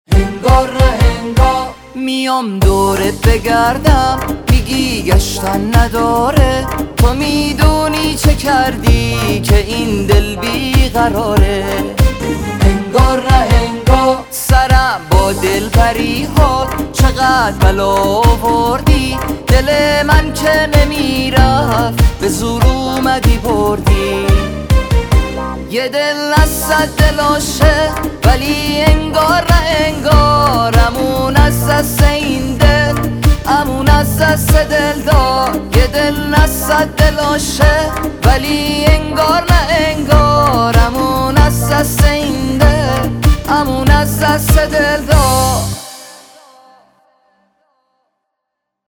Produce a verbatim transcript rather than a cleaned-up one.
انگار نه انگار میام دورت بگردم، میگی گشتن نداره. تو میدونی چه کردی که این دل بیقراره. انگار نه انگار سرم با دل پری ها چقدر بلا آوردی. دل من که نمیرفت به زور اومدی بردی. یه دل از صد دلاشه ولی انگار نه انگار امون از دست این دل، امون از دست دل دار. یه دل از صد دلاشه ولی انگار نه انگار امون از دست این دل، امون از دست دل دار.